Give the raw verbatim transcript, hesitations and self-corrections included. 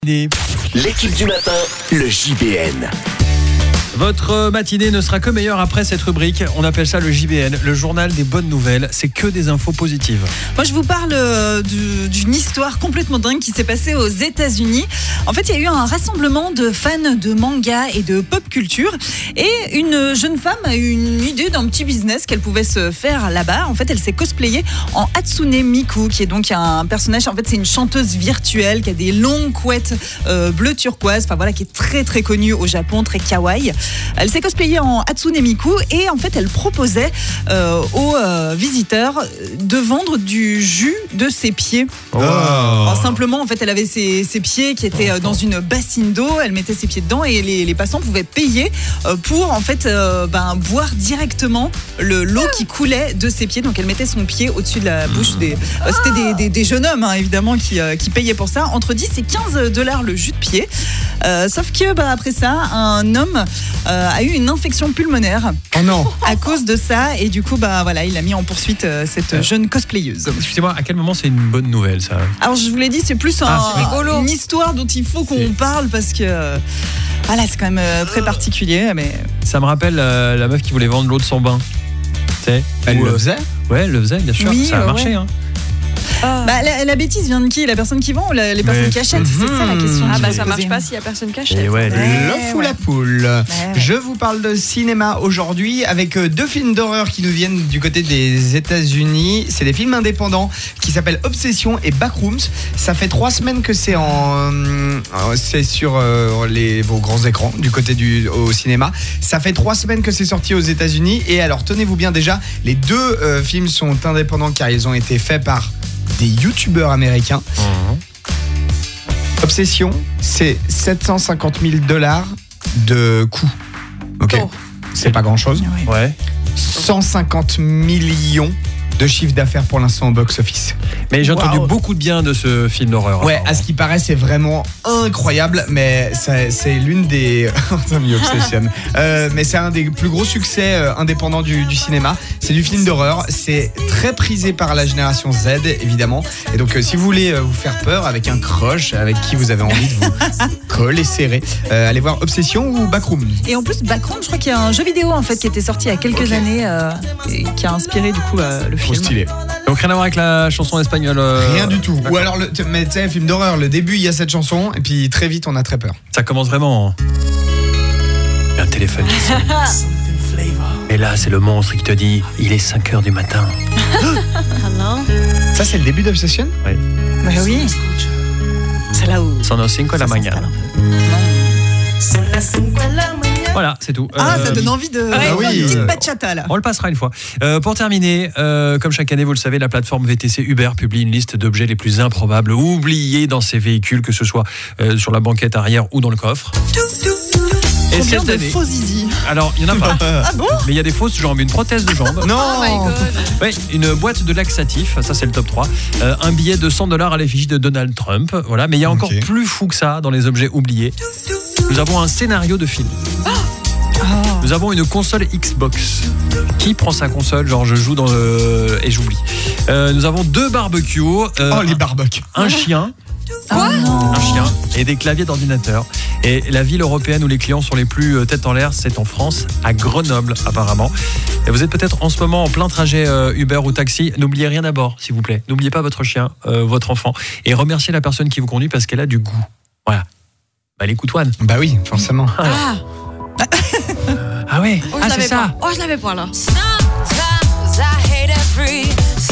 L'équipe du matin, le J B N. Votre matinée ne sera que meilleure après cette rubrique. On appelle ça le J B N, le journal des bonnes nouvelles. C'est que des infos positives. Moi, je vous parle euh, du- d'une histoire complètement dingue qui s'est passée aux États-Unis. En fait, il y a eu un rassemblement de fans de manga et de pop culture. Et une jeune femme a eu une idée d'un petit business qu'elle pouvait se faire là-bas. En fait, elle s'est cosplayée en Hatsune Miku, qui est donc un personnage. En fait, c'est une chanteuse virtuelle qui a des longues couettes euh, bleu turquoise. Enfin voilà, qui est très très connue au Japon, très kawaii. Elle s'est cosplayée en Hatsune Miku et en fait elle proposait euh, aux euh, visiteurs de vendre du jus de ses pieds. Oh. Alors, simplement en fait elle avait ses, ses pieds qui étaient euh, dans une bassine d'eau, elle mettait ses pieds dedans et les, les passants pouvaient payer euh, pour en fait euh, ben, boire directement le l'eau qui coulait de ses pieds. Donc elle mettait son pied au-dessus de la bouche des. euh, C'était des, des, des jeunes hommes hein, évidemment qui, euh, qui payaient pour ça, entre dix et quinze dollars le jus de pied. Euh, sauf que bah, après ça, un homme euh, a eu une infection pulmonaire Oh non. à cause de ça et du coup bah voilà, il a mis en poursuite euh, cette Euh. jeune cosplayeuse. Excusez-moi, à quel moment c'est une bonne nouvelle ça? Alors je vous l'ai dit, c'est plus un, Ah, c'est rigolo. une histoire dont il faut qu'on C'est- parle parce que euh, voilà, c'est quand même euh, très particulier. Mais Ça me rappelle euh, la meuf qui voulait vendre l'eau de son bain. Tu sais? Elle Ou, le euh, faisait. Ouais, elle le faisait, bien sûr. Oui, ça a ouais, marché. ouais. Hein. bah, la, la bêtise vient de qui? La personne qui vend ou la- les personnes Mais- qui achètent? C'est ça la question. Mhm. Ah qu'il bah faut ça se marche poser. pas s'il y a personne qui Et achète. ouais, Ouais. L'œuf ou ouais. la poule. ouais. Je vous parle de cinéma aujourd'hui avec euh, deux films d'horreur qui nous viennent du côté des États-Unis. C'est des films indépendants qui s'appellent Obsession et Backrooms. Ça fait trois semaines que c'est en, euh, c'est sur euh, les vos grands écrans du côté du au cinéma. Ça fait trois semaines que c'est sorti aux États-Unis. Et alors tenez-vous bien déjà, les deux euh, films sont indépendants car ils ont été faits par des youtubeurs américains. Mhm. Obsession, c'est sept cent cinquante mille dollars de coût. Ok. Oh. C'est pas grand chose. Ouais. Ouais. cent cinquante millions de chiffre d'affaires pour l'instant au box-office. Mais j'ai entendu Wow. beaucoup de bien de ce film d'horreur. Ouais, apparemment. à ce qui paraît, c'est vraiment incroyable, mais c'est c'est l'une des. T'as mis Obsession. Euh, mais c'est un des plus gros succès euh, indépendants du, du cinéma. C'est du film d'horreur. C'est très prisé par la génération Z, évidemment. Et donc, euh, si vous voulez euh, vous faire peur avec un crush, avec qui vous avez envie de vous coller serré, euh, allez voir Obsession ou Backroom. Et en plus, Backroom, je crois qu'il y a un jeu vidéo en fait qui était sorti il y a quelques Ok. années euh, et qui a inspiré du coup euh, le Trop film. stylé. Donc rien à voir avec la chanson espagnole. euh, Rien du tout. Ou d'accord. alors, le, t- mais tu sais, film d'horreur, le début, il y a cette chanson, et puis très vite, on a très peur. Ça commence vraiment. Il y a un téléphone qui sonne. Et là, c'est le monstre qui te dit il est cinq heures du matin. Ah non. Ça, c'est le début d'Obsession? Bah oui. C'est là où. Son cinco de la ça mañana. s'installe un peu. Voilà, c'est tout. Ah, Euh, ça donne envie de. bah oui, une petite euh, bachata là. On le passera une fois. Euh, pour terminer, euh, comme chaque année, vous le savez, la plateforme V T C Uber publie une liste d'objets les plus improbables oubliés dans ses véhicules, que ce soit euh, sur la banquette arrière ou dans le coffre. Et Combien cette de année, faux zizi? alors il y en a pas, Ah bon? mais il y a des fausses jambes, une prothèse de jambe. Non. Oh my god. Ouais, une boîte de laxatif, ça c'est le top trois. Euh, un billet de cent dollars à l'effigie de Donald Trump. Voilà, mais il y a encore Ok. plus fou que ça dans les objets oubliés. Nous avons un scénario de film. Ah. Nous avons une console Xbox. Qui prend sa console? Genre je joue dans le... et j'oublie. Euh, nous avons deux barbecues, euh, Oh, les barbecues. un chien, Quoi? un chien et des claviers d'ordinateur. Et la ville européenne où les clients sont les plus euh, tête en l'air, c'est en France, à Grenoble apparemment. Et vous êtes peut-être en ce moment en plein trajet euh, Uber ou taxi. N'oubliez rien à bord, s'il vous plaît. N'oubliez pas votre chien, euh, votre enfant. Et remerciez la personne qui vous conduit parce qu'elle a du goût. Voilà. Bah les coutoines. Bah oui, forcément. Ah, Ah ouais, oh, ah je c'est l'avais ça. pas. Oh, je l'avais pas là. Sometimes I hate every